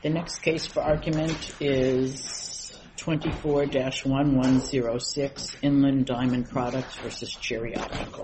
The next case for argument is 24-1106, Inland Diamond Products v. Cherry Optical.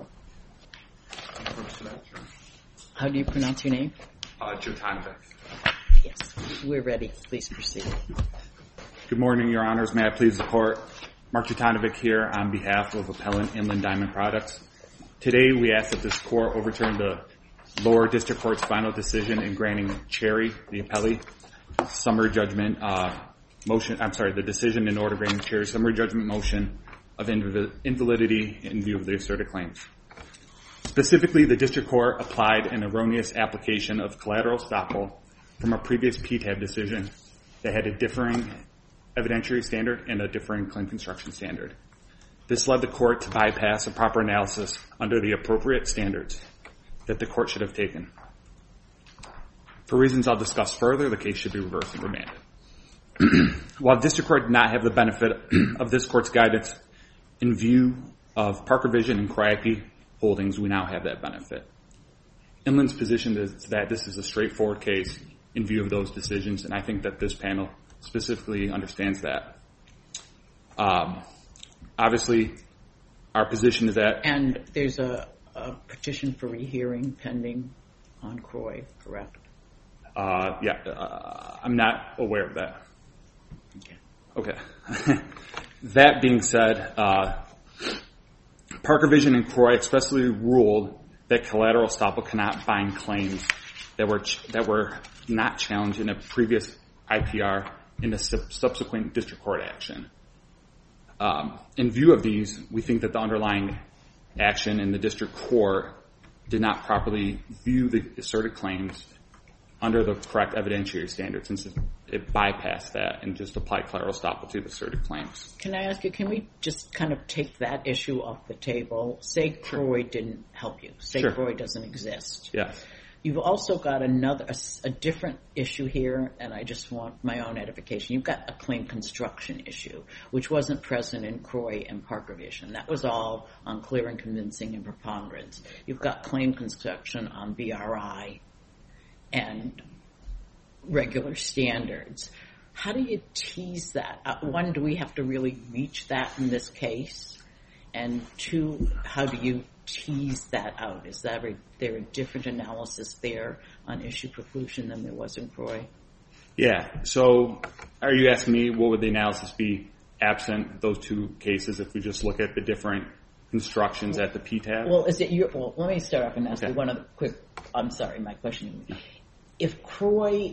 How do you pronounce your name? Jotanovic. Yes, we're ready. Please proceed. Good morning, Your Honors. May I please the Court? Mark Jotanovic here on behalf of Appellant Inland Diamond Products. Today we ask that this Court overturn the lower district court's final decision in granting Cherry, the appellee, summary judgment motion. The decision in order granting Cherry summary judgment motion of invalidity in view of the asserted claims. Specifically, the district court applied an erroneous application of collateral estoppel from a previous PTAB decision that had a differing evidentiary standard and a differing claim construction standard. This led the court to bypass a proper analysis under the appropriate standards that the court should have taken. For reasons I'll discuss further, the case should be reversed and remanded. While the district court did not have the benefit of this court's guidance in view of Parker Vision and Cryope holdings, we now have that benefit. Inland's position is that this is a straightforward case in view of those decisions, and I think that this panel specifically understands that. Obviously, our position is that... And there's a petition for rehearing pending on Croy, correct? I'm not aware of that. Okay. That being said, Parker Vision and Croy expressly ruled that collateral estoppel cannot bind claims that were not challenged in a previous IPR in a subsequent district court action. In view of these, we think that the underlying action in the district court did not properly view the asserted claims under the correct evidentiary standards, since it bypassed that and just applied collateral estoppel to the asserted claims. Can I ask you, can we just kind of take that issue off the table? Say Croy didn't help you. Say Croy doesn't exist. Yes. You've also got a different issue here, and I just want my own edification. You've got a claim construction issue, which wasn't present in Croy and Parker Vision. That was all on clear and convincing and preponderance. You've got claim construction on BRI and regular standards. How do you tease that? One, do we have to really reach that in this case? And two, how do you tease that out? Is there a different analysis there on issue preclusion than there was in Croy? Yeah. So are you asking me what would the analysis be absent those two cases if we just look at the different constructions at the PTAB? Well, let me start off and ask you one other quick. I'm sorry, my question. If Croy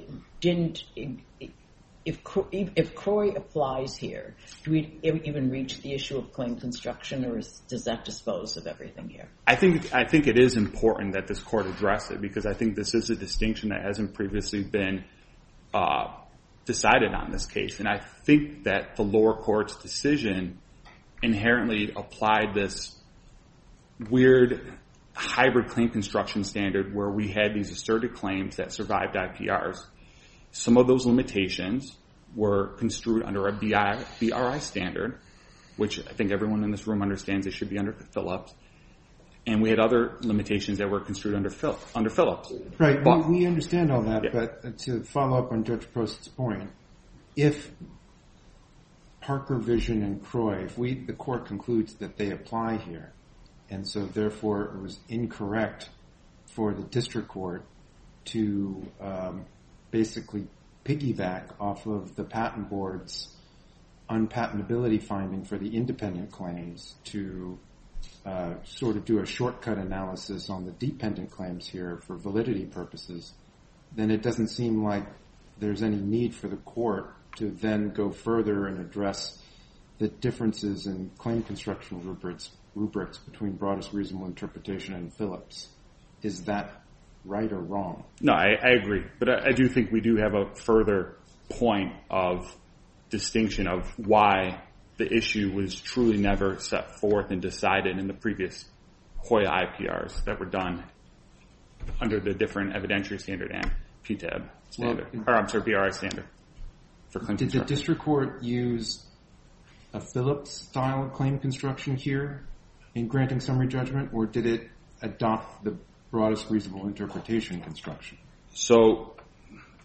applies here, do we even reach the issue of claim construction, or does that dispose of everything here? I think it is important that this court address it, because I think this is a distinction that hasn't previously been decided on this case. And I think that the lower court's decision inherently applied this weird hybrid claim construction standard where we had these asserted claims that survived IPRs. Some of those limitations were construed under a BRI standard, which I think everyone in this room understands they should be under Phillips. And we had other limitations that were construed under Phillips. Right, we understand all that, but to follow up on Judge Prost's point, if Parker Vision and Croy, if the court concludes that they apply here, and so therefore it was incorrect for the district court to basically piggyback off of the patent board's unpatentability finding for the independent claims to sort of do a shortcut analysis on the dependent claims here for validity purposes, then it doesn't seem like there's any need for the court to then go further and address the differences in claim construction rubrics between broadest reasonable interpretation and Phillips. Is that right or wrong? No, I agree. But I do think we do have a further point of distinction of why the issue was truly never set forth and decided in the previous Hoya IPRs that were done under the different evidentiary standard and PTAB standard. BRI standard for claim construction. Did the district court use a Phillips-style claim construction here in granting summary judgment, or did it adopt the broadest reasonable interpretation construction? So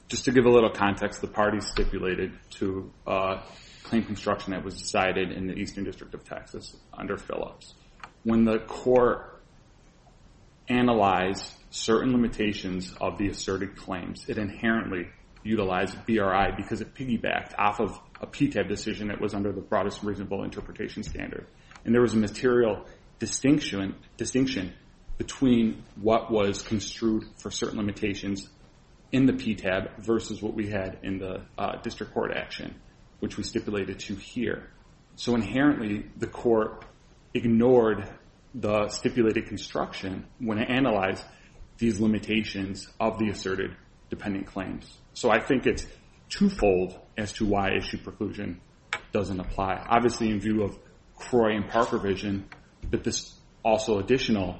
Just to give a little context, the parties stipulated to claim construction that was decided in the Eastern District of Texas under Phillips. When the court analyzed certain limitations of the asserted claims, it inherently utilized BRI because it piggybacked off of a PTAB decision that was under the broadest reasonable interpretation standard. And there was a material distinction between what was construed for certain limitations in the PTAB versus what we had in the district court action, which we stipulated to here. So inherently, the court ignored the stipulated construction when it analyzed these limitations of the asserted dependent claims. So I think it's twofold as to why issue preclusion doesn't apply. Obviously, in view of Croy and Parker vision, but this also additional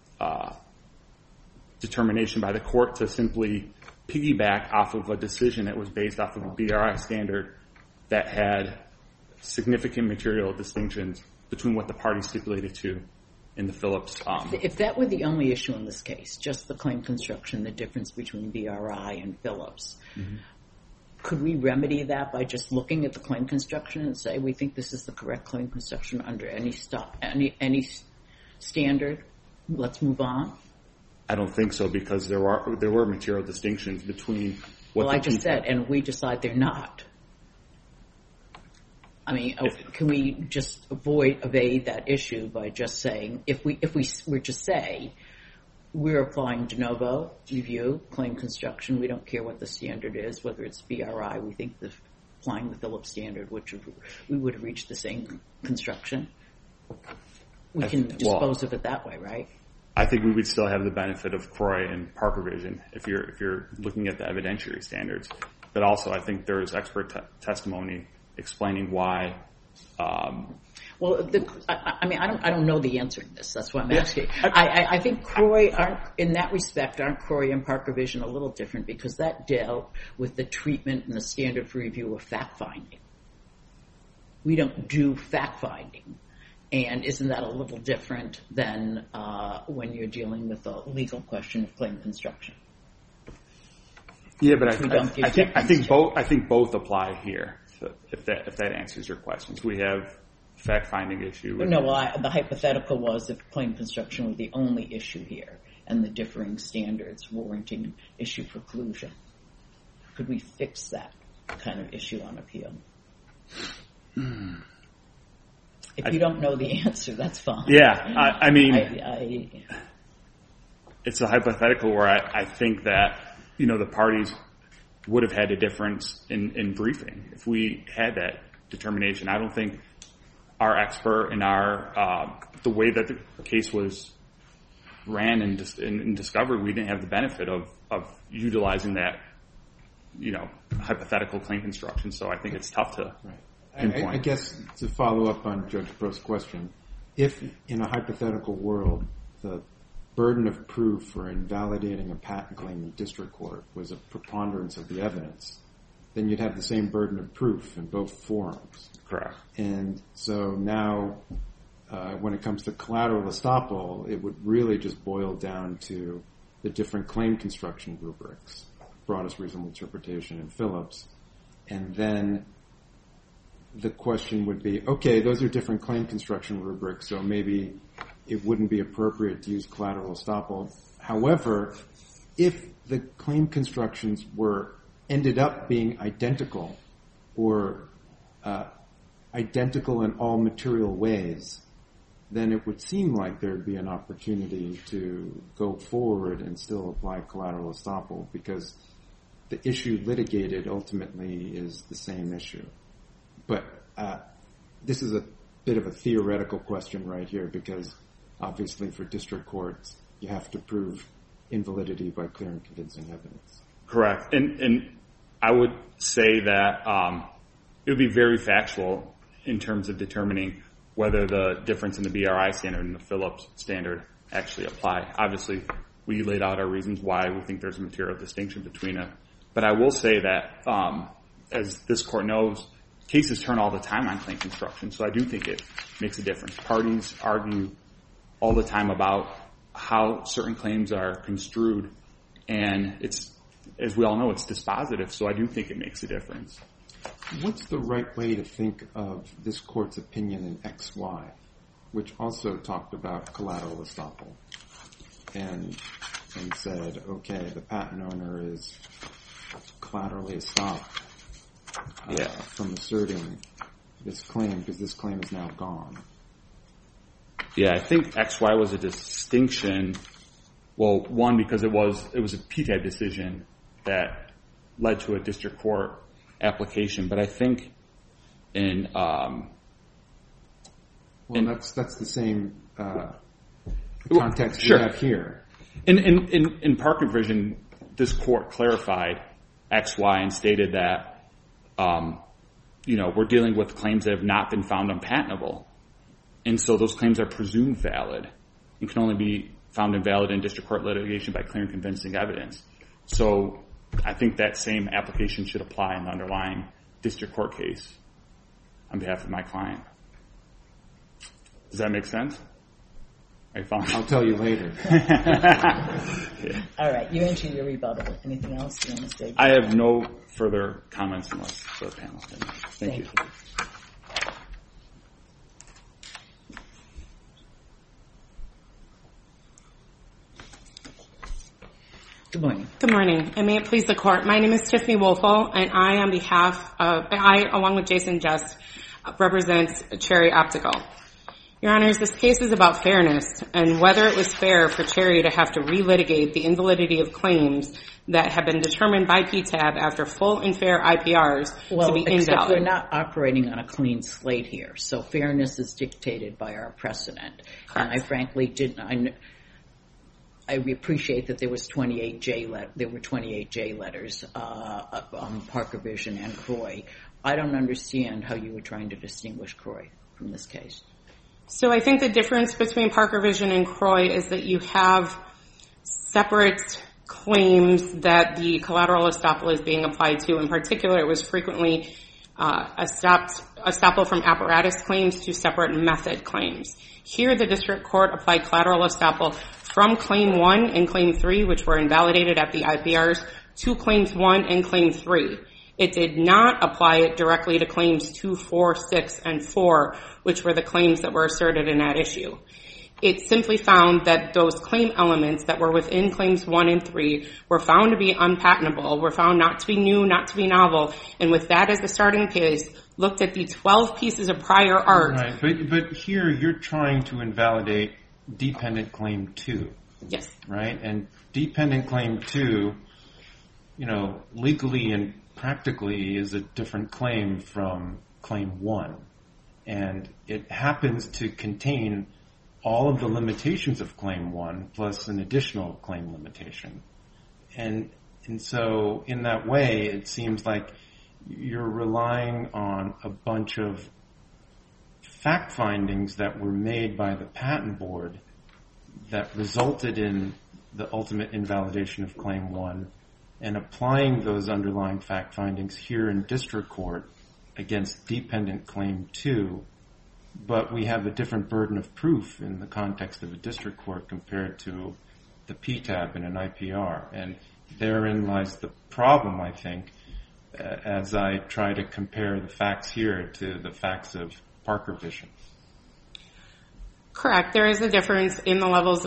determination by the court to simply piggyback off of a decision that was based off of a BRI standard that had significant material distinctions between what the parties stipulated to in the Phillips. If that were the only issue in this case, just the claim construction, the difference between BRI and Phillips, could we remedy that by just looking at the claim construction and say we think this is the correct claim construction under any standard? Let's move on. I don't think so, because there were material distinctions between what. Well, I just said, and we decide they're not. I mean, can we just evade that issue by just saying, if we were to say we're applying de novo review, claim construction, we don't care what the standard is, whether it's BRI, we think applying the Phillips standard, which we would have reached the same construction. We can dispose of it that way, right? I think we would still have the benefit of Croy and Parker vision if you're looking at the evidentiary standards. But also, I think there is expert testimony explaining why. Well, I don't know the answer to this. That's why I'm asking. I think Croy, in that respect, aren't Croy and Parker vision a little different, because that dealt with the treatment and the standard for review of fact-finding. We don't do fact-finding. And isn't that a little different than when you're dealing with a legal question of claim construction? Yeah, but I think both apply here. So if that answers your questions, we have fact-finding issue. No, the hypothetical was if claim construction were the only issue here, and the differing standards warranting issue preclusion. Could we fix that kind of issue on appeal? If you don't know the answer, that's fine. Yeah, I mean, it's a hypothetical where I think that, the parties would have had a difference in briefing if we had that determination. I don't think our expert and the way that the case was ran and discovered, we didn't have the benefit of utilizing that, hypothetical claim construction. So I think it's tough to. Right. I guess to follow up on Judge Prost's question, if in a hypothetical world the burden of proof for invalidating a patent claim in district court was a preponderance of the evidence, then you'd have the same burden of proof in both forums. Correct. And so now when it comes to collateral estoppel, it would really just boil down to the different claim construction rubrics, broadest reasonable interpretation in Phillips, and then the question would be, okay, those are different claim construction rubrics, so maybe it wouldn't be appropriate to use collateral estoppel. However, if the claim constructions ended up being identical or identical in all material ways, then it would seem like there would be an opportunity to go forward and still apply collateral estoppel, because the issue litigated ultimately is the same issue. But this is a bit of a theoretical question right here, because obviously for district courts, you have to prove invalidity by clear and convincing evidence. Correct. And I would say that it would be very factual in terms of determining whether the difference in the BRI standard and the Phillips standard actually apply. Obviously, we laid out our reasons why we think there's a material distinction between it. But I will say that, as this court knows, cases turn all the time on claim construction, so I do think it makes a difference. Parties argue all the time about how certain claims are construed, and it's as we all know, it's dispositive, so I do think it makes a difference. What's the right way to think of this court's opinion in XY, which also talked about collateral estoppel and said, okay, the patent owner is collaterally estopped from asserting this claim because this claim is now gone? Yeah, I think XY was a distinction. Well, one, because it was a PTAB decision that led to a district court application, but I think that's the same context we have here. In Parker Vision, this court clarified XY and stated that we're dealing with claims that have not been found unpatentable, and so those claims are presumed valid and can only be found invalid in district court litigation by clear and convincing evidence. So I think that same application should apply in the underlying district court case on behalf of my client. Does that make sense? I'll tell you later. Yeah. All right, you enter your rebuttal. Anything else you want to say? I have no further comments unless the panel can. Thank you. Good morning. Good morning, and may it please the court. My name is Tiffany Wolfel, and I, along with Jason Just, represents Cherry Optical. Your Honors, this case is about fairness and whether it was fair for Cherry to have to relitigate the invalidity of claims that have been determined by PTAB after full and fair IPRs to be invalid. Except we're not operating on a clean slate here, so fairness is dictated by our precedent. Correct. And I frankly didn't. I appreciate that there were 28 J letters on Parker Vision and Croy. I don't understand how you were trying to distinguish Croy from this case. So I think the difference between Parker Vision and Croy is that you have separate claims that the collateral estoppel is being applied to. In particular, it was frequently estoppel from apparatus claims to separate method claims. Here, the district court applied collateral estoppel from Claim 1 and Claim 3, which were invalidated at the IPRs, to Claims 1 and Claim 3. It did not apply it directly to Claims 2, 4, 6, and 4, which were the claims that were asserted in that issue. It simply found that those claim elements that were within Claims 1 and 3 were found to be unpatentable, were found not to be new, not to be novel, and with that as the starting case, looked at the 12 pieces of prior art. Right, but here you're trying to invalidate Dependent Claim 2. Yes. Right? And Dependent Claim 2, legally and practically is a different claim from Claim 1. And it happens to contain all of the limitations of Claim 1 plus an additional claim limitation. And so in that way, it seems like you're relying on a bunch of fact findings that were made by the patent board that resulted in the ultimate invalidation of Claim 1 and applying those underlying fact findings here in district court against Dependent Claim 2, but we have a different burden of proof in the context of a district court compared to the PTAB and an IPR. And therein lies the problem, I think, as I try to compare the facts here to the facts of Parker Vision. Correct. There is a difference in the levels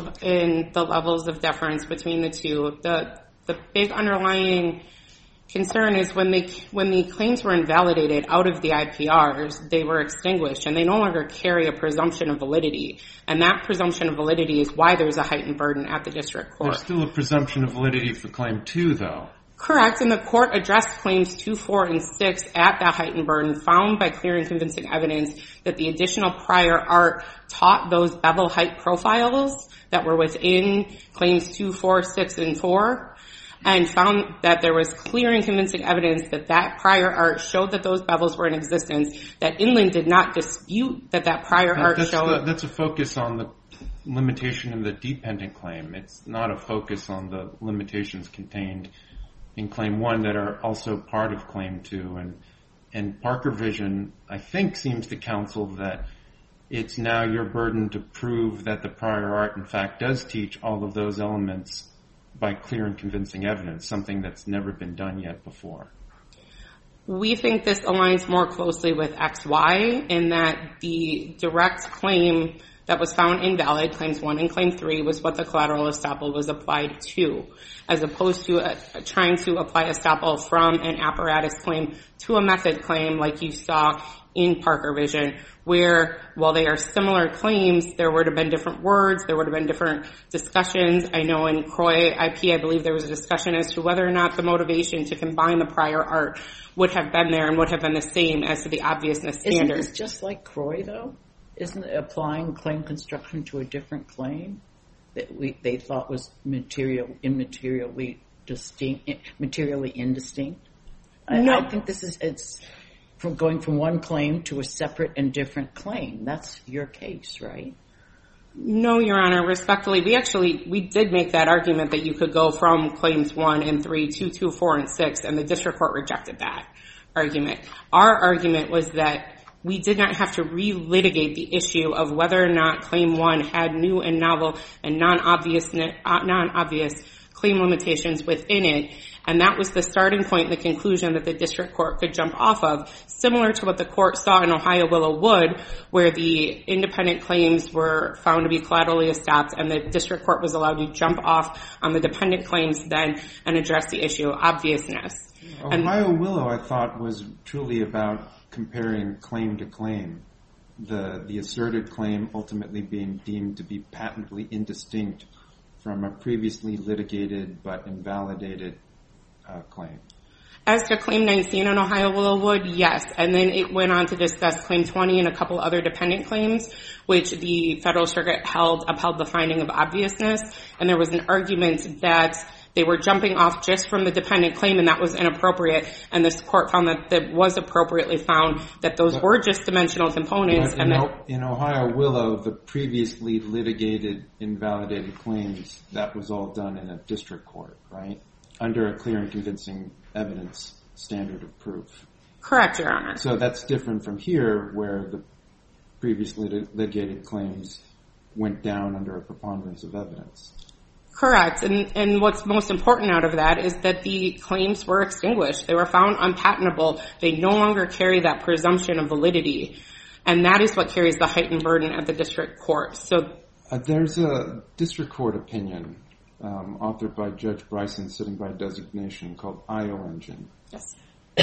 of deference between the two. The big underlying concern is when the claims were invalidated out of the IPRs, they were extinguished and they no longer carry a presumption of validity. And that presumption of validity is why there's a heightened burden at the district court. There's still a presumption of validity for Claim 2, though. Correct, and the court addressed Claims 2, 4, and 6 at that heightened burden, found by clear and convincing evidence that the additional prior art taught those bevel height profiles that were within Claims 2, 4, 6, and 4, and found that there was clear and convincing evidence that that prior art showed that those bevels were in existence, that Inland did not dispute that prior art showed. That's a focus on the limitation in the dependent claim. It's not a focus on the limitations contained in Claim 1 that are also part of Claim 2. And Parker Vision, I think, seems to counsel that it's now your burden to prove that the prior art, in fact, does teach all of those elements by clear and convincing evidence, something that's never been done yet before? We think this aligns more closely with XY in that the direct claim that was found invalid, claims 1 and claim 3, was what the collateral estoppel was applied to, as opposed to trying to apply estoppel from an apparatus claim to a method claim like you saw in Parker Vision, where while they are similar claims, there would have been different words, there would have been different discussions. I know in Croy IP, I believe there was a discussion as to whether or not the motivation to combine the prior art would have been there and would have been the same as to the obviousness standard. Isn't this just like Croy, though? Isn't it applying claim construction to a different claim that they thought was materially indistinct? No. I think it's from going from one claim to a separate and different claim. That's your case, right? No, Your Honor. Respectfully, we did make that argument that you could go from claims 1 and 3 to 2, 4, and 6, and the district court rejected that argument. Our argument was that we did not have to relitigate the issue of whether or not claim 1 had new and novel and non-obvious claim limitations within it. And that was the starting point and the conclusion that the district court could jump off of, similar to what the court saw in Ohio Willow Wood, where the independent claims were found to be collaterally estopped, and the district court was allowed to jump off on the dependent claims then and address the issue of obviousness. Ohio Willow, I thought, was truly about comparing claim to claim, the asserted claim ultimately being deemed to be patently indistinct from a previously litigated but invalidated claim. As to Claim 19 in Ohio Willow Wood, yes. And then it went on to discuss Claim 20 and a couple other dependent claims, which the Federal Circuit upheld the finding of obviousness. And there was an argument that they were jumping off just from the dependent claim, and that was inappropriate. And this court found that it was appropriately found that those were just dimensional components. In Ohio Willow, the previously litigated invalidated claims, that was all done in a district court, right? Under a clear and convincing evidence standard of proof. Correct, Your Honor. So that's different from here, where the previously litigated claims went down under a preponderance of evidence. Correct. And what's most important out of that is that the claims were extinguished. They were found unpatentable. They no longer carry that presumption of validity. And that is what carries the heightened burden at the district court. So there's a district court opinion authored by Judge Bryson, sitting by designation, called IO Engine. Yes.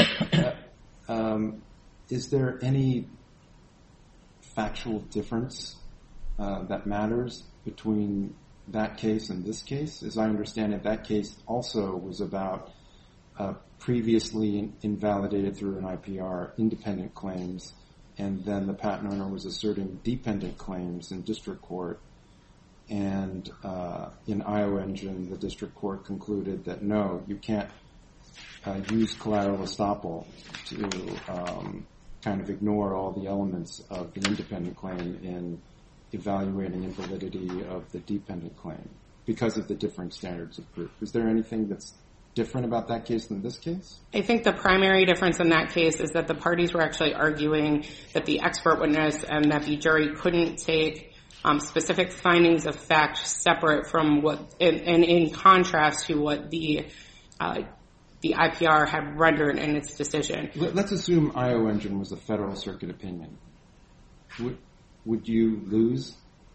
Is there any factual difference that matters between that case and this case? As I understand it, that case also was about previously invalidated through an IPR independent claims, and then the patent owner was asserting dependent claims in district court. And in IO Engine, the district court concluded that no, you can't use collateral estoppel to kind of ignore all the elements of the independent claim in evaluating invalidity of the dependent claim because of the different standards of proof. Is there anything that's different about that case than this case? I think the primary difference in that case is that the parties were actually arguing that the expert witness and that the jury couldn't take specific findings of fact separate from what, and in contrast to what the IPR had rendered in its decision. Let's assume IO Engine was a Federal Circuit opinion. Would you lose?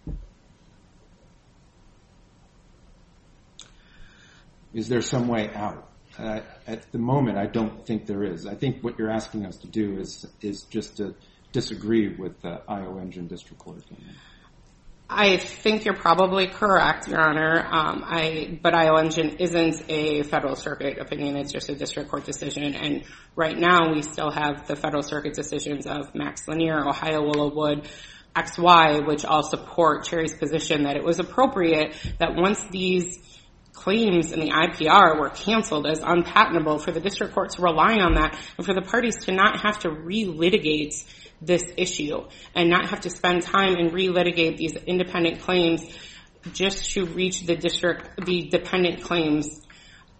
Is there some way out? At the moment, I don't think there is. I think what you're asking us to do is just to disagree with the IO Engine district court opinion. I think you're probably correct, Your Honor. But IO Engine isn't a Federal Circuit opinion. It's just a district court decision. And right now, we still have the Federal Circuit decisions of Max Lanier, Ohio Willow Wood, XY, which all support Cherry's position that it was appropriate that once these claims in the IPR were canceled as unpatentable, for the district court to rely on that and for the parties to not have to relitigate this issue and not have to spend time and relitigate these independent claims just to reach the dependent claims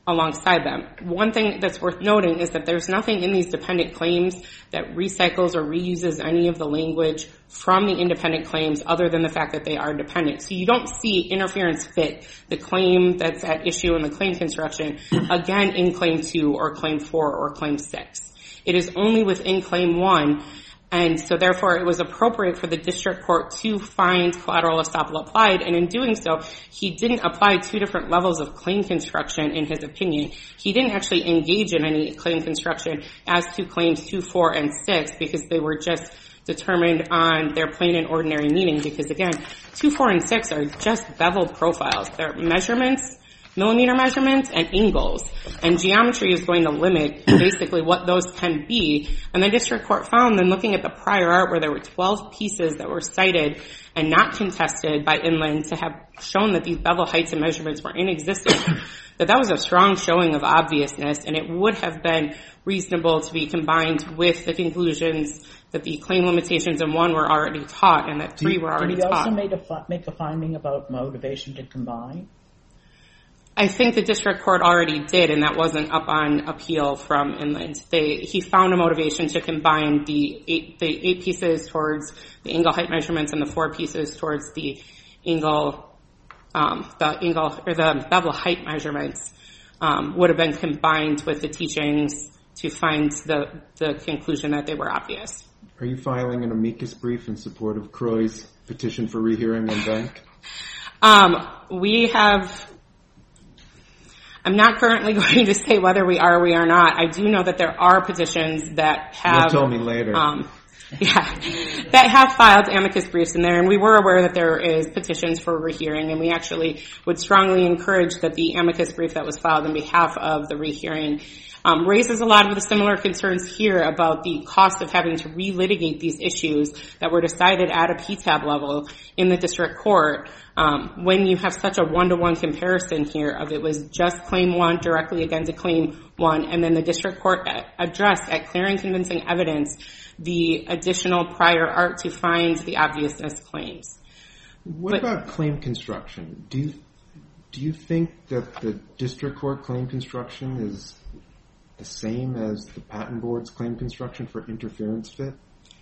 alongside them. One thing that's worth noting is that there's nothing in these dependent claims that recycles or reuses any of the language from the independent claims other than the fact that they are dependent. So you don't see interference fit, the claim that's at issue in the claim construction, again in Claim 2 or Claim 4 or Claim 6. It is only within Claim 1, and so therefore it was appropriate for the district court to find collateral estoppel applied, and in doing so, he didn't apply two different levels of claim construction in his opinion. He didn't actually engage in any claim construction as to Claims 2, 4, and 6 because they were just determined on their plain and ordinary meaning because, again, 2, 4, and 6 are just bevel profiles. They're measurements, millimeter measurements, and angles. And geometry is going to limit basically what those can be. And the district court found, then looking at the prior art where there were 12 pieces that were cited and not contested by Inland to have shown that these bevel heights and measurements were in existence, that was a strong showing of obviousness, and it would have been reasonable to be combined with the conclusions that the claim limitations in 1 were already taught and that 3 were already taught. Did he also make a finding about motivation to combine? I think the district court already did, and that wasn't up on appeal from Inland. He found a motivation to combine the eight pieces towards the angle height measurements and the 4 pieces towards the angle or the bevel height measurements would have been combined with the teachings to find the conclusion that they were obvious. Are you filing an amicus brief in support of Croy's petition for rehearing on bank? We have. I'm not currently going to say whether we are or we are not. I do know that there are petitions that have. You'll tell me later. That have filed amicus briefs in there, and we were aware that there is petitions for rehearing, and we actually would strongly encourage that the amicus brief that was filed on behalf of the rehearing raises a lot of the similar concerns here about the cost of having to relitigate these issues that were decided at a PTAB level in the district court when you have such a one-to-one comparison here of it was just Claim 1 directly against Claim 1, and then the district court addressed at clear and convincing evidence the additional prior art to find the obviousness claims. What about claim construction? Do you think that the district court claim construction is the same as the patent board's claim construction for interference fit?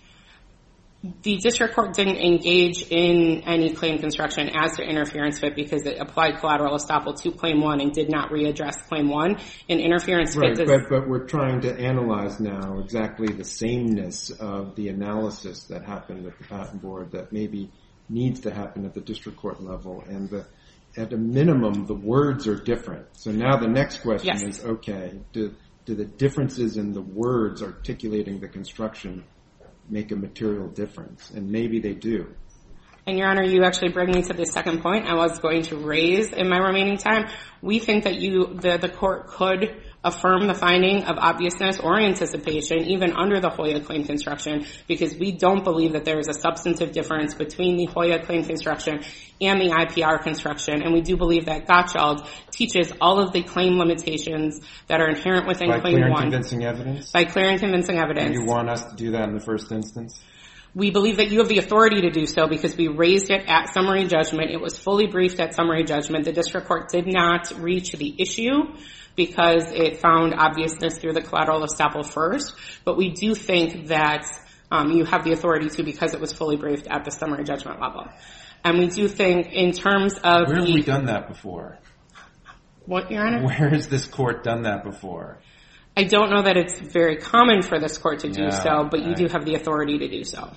The district court didn't engage in any claim construction as to interference fit because it applied collateral estoppel to Claim 1 and did not readdress Claim 1. And interference fit but we're trying to analyze now exactly the sameness of the analysis that happened at the patent board that maybe needs to happen at the district court level. And at a minimum, the words are different. So now the next question is, okay, do the differences in the words articulating the construction make a material difference? And maybe they do. And Your Honor, you actually bring me to the second point I was going to raise in my remaining time. We think that the court could affirm the finding of obviousness or anticipation even under the Hoya claim construction because we don't believe that there is a substantive difference between the Hoya claim construction and the IPR construction. And we do believe that Gottschalk teaches all of the claim limitations that are inherent within Claim 1. By clear and convincing evidence? By clear and convincing evidence. And you want us to do that in the first instance? We believe that you have the authority to do so because we raised it at summary judgment. It was fully briefed at summary judgment. The district court did not reach the issue because it found obviousness through the collateral estoppel first. But we do think that you have the authority to because it was fully briefed at the summary judgment level. And we do think in terms of Where have we done that before? What, Your Honor? Where has this court done that before? I don't know that it's very common for this court to do so, but you do have the authority to do so.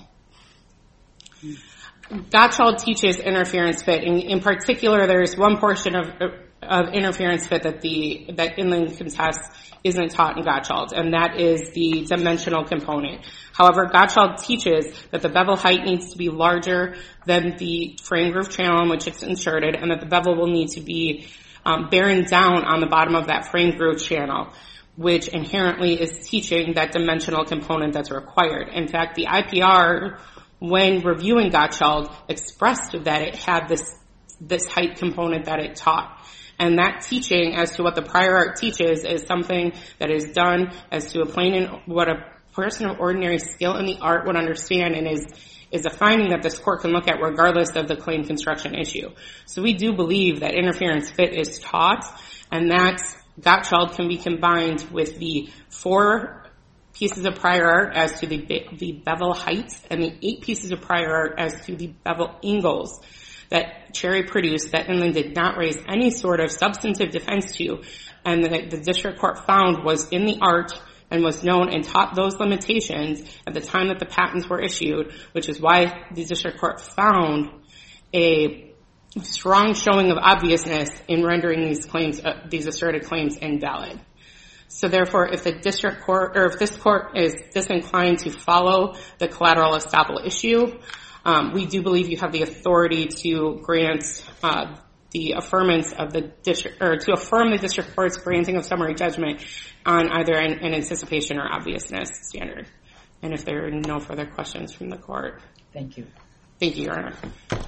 Gottschalk teaches interference fit. In particular, there is one portion of interference fit that Inland contests isn't taught in Gottschalk, and that is the dimensional component. However, Gottschalk teaches that the bevel height needs to be larger than the frame groove channel in which it's inserted, and that the bevel will need to be bearing down on the bottom of that frame groove channel, which inherently is teaching that dimensional component that's required. In fact, the IPR, when reviewing Gottschalk, expressed that it had this height component that it taught. And that teaching as to what the prior art teaches is something that is done as to what a person of ordinary skill in the art would understand and is a finding that this court can look at regardless of the claim construction issue. So we do believe that interference fit is taught, and that Gottschall can be combined with the 4 pieces of prior art as to the bevel heights and the 8 pieces of prior art as to the bevel angles that Cherry produced that Inland did not raise any sort of substantive defense to, and that the district court found was in the art and was known and taught those limitations at the time that the patents were issued, which is why the district court found a strong showing of obviousness in rendering these asserted claims invalid. So therefore, if the district court, or if this court is disinclined to follow the collateral estoppel issue, we do believe you have the authority to grant the affirmance of the district, or to affirm the district court's granting of summary judgment on either an anticipation or obviousness standard. And if there are no further questions from the court. Thank you. Thank you, Your Honor.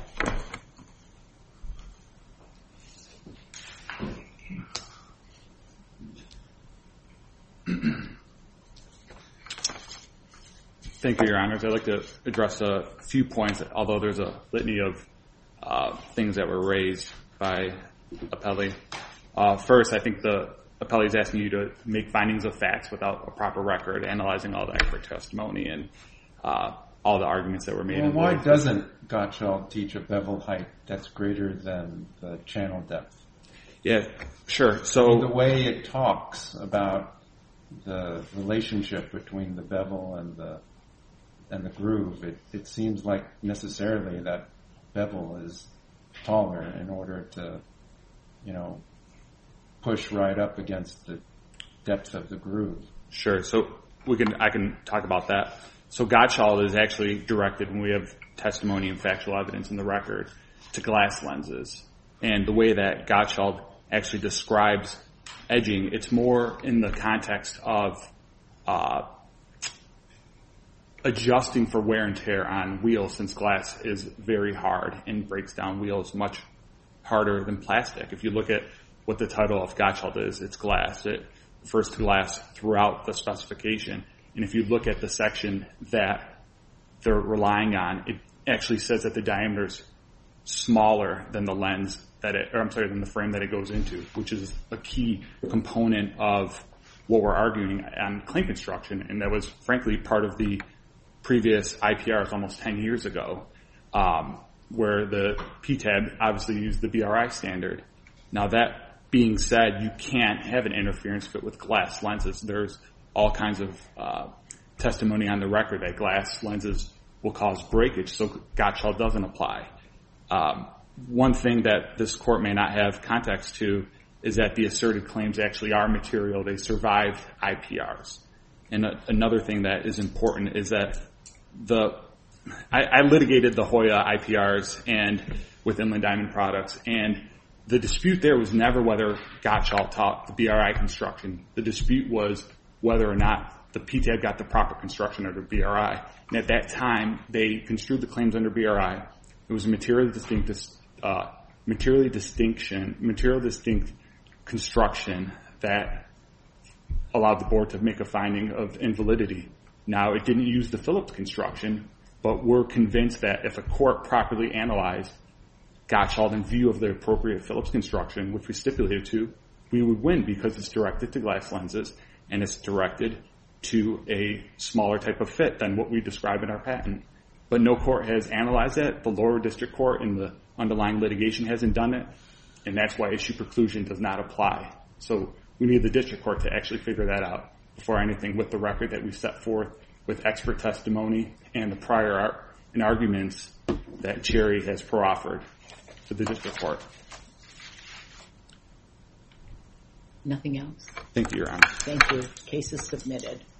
Thank you, Your Honors. I'd like to address a few points, although there's a litany of things that were raised by appellee. First, I think the appellee is asking you to make findings of facts without a proper record, analyzing all the expert testimony and all the arguments that were made. Well, why doesn't Gottschall teach a bevel height that's greater than the channel depth? Yeah, sure. So the way it talks about the relationship between the bevel and the groove, it seems like necessarily that bevel is taller in order to, push right up against the depth of the groove. Sure. So I can talk about that. So Gottschall is actually directed, when we have testimony and factual evidence in the record, to glass lenses. And the way that Gottschall actually describes edging, it's more in the context of adjusting for wear and tear on wheels, since glass is very hard and breaks down wheels much harder than plastic. If you look at what the title of Gottschall is, it's glass. It refers to glass throughout the specification. And if you look at the section that they're relying on, it actually says that the diameter is smaller than the lens than the frame that it goes into, which is a key component of what we're arguing on claim construction. And that was, frankly, part of the previous IPRs almost 10 years ago, where the PTAB obviously used the BRI standard. Now, that being said, you can't have an interference fit with glass lenses. There's all kinds of testimony on the record that glass lenses will cause breakage, so Gottschall doesn't apply. One thing that this court may not have context to is that the asserted claims actually are material. They survived IPRs. And another thing that is important is that I litigated the Hoya IPRs and with Inland Diamond Products, and the dispute there was never whether Gottschall taught the BRI construction. The dispute was whether or not the PTAB got the proper construction under BRI. And at that time, they construed the claims under BRI. It was a materially distinct construction that allowed the board to make a finding of invalidity. Now, it didn't use the Phillips construction, but we're convinced that if a court properly analyzed Gottschall in view of the appropriate Phillips construction, which we stipulated to, we would win because it's directed to glass lenses and it's directed to a smaller type of fit than what we describe in our patent. But no court has analyzed that. The lower district court in the underlying litigation hasn't done it, and that's why issue preclusion does not apply. So we need the district court to actually figure that out before anything with the record that we set forth with expert testimony and the prior art and arguments that Cherry has proffered to the district court. Nothing else? Thank you, Your Honor. Thank you. Case is submitted.